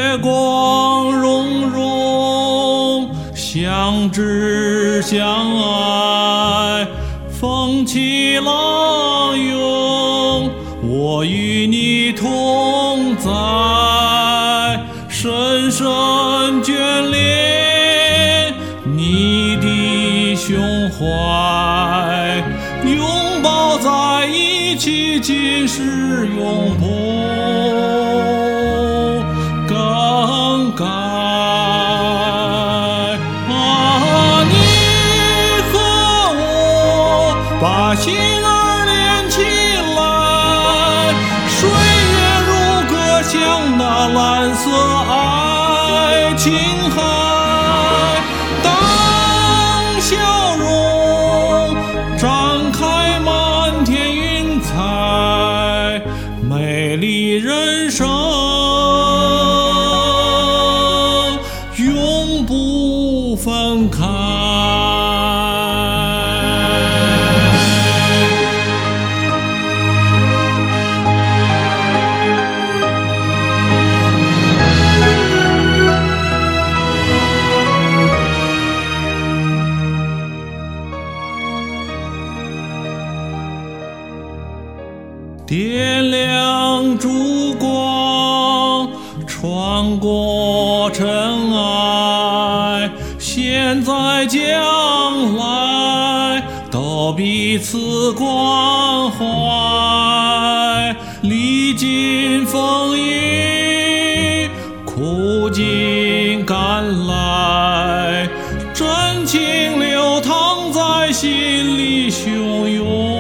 月光融融，相知相爱，风起浪涌，我与你同在，深深眷恋你的胸怀，拥抱在一起，今世永不更改。你和我把心儿连起来，岁月如歌，像那蓝色爱情海，当笑容展开满天云彩，美丽人生永不分开。点亮烛光，穿过尘埃，现在将来都彼此关怀，历经风雨，苦尽甘来，真情流淌在心里汹涌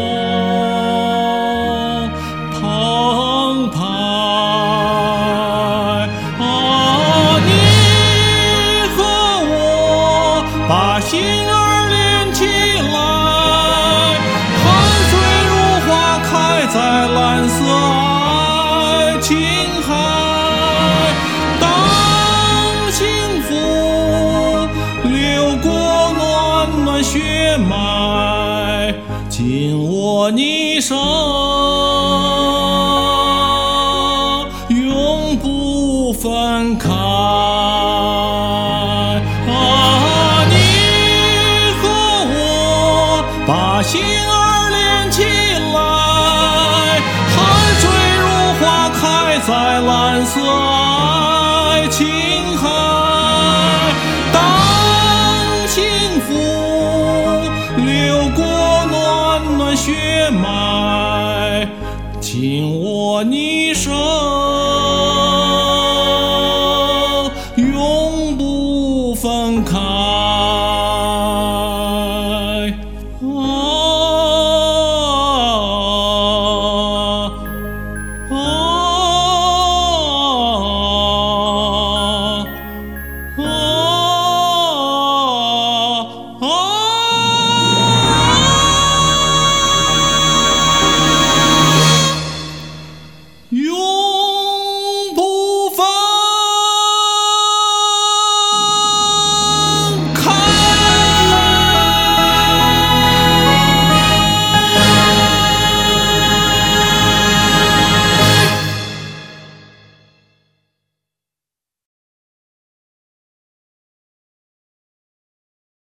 把心儿连起来，汗水如花开在蓝色爱情海，当幸福流过暖暖血脉，紧握你手，永不分开。把心儿连起来，汗水如花开在蓝色爱情海，当幸福流过暖暖血脉，紧握你手，永不分开。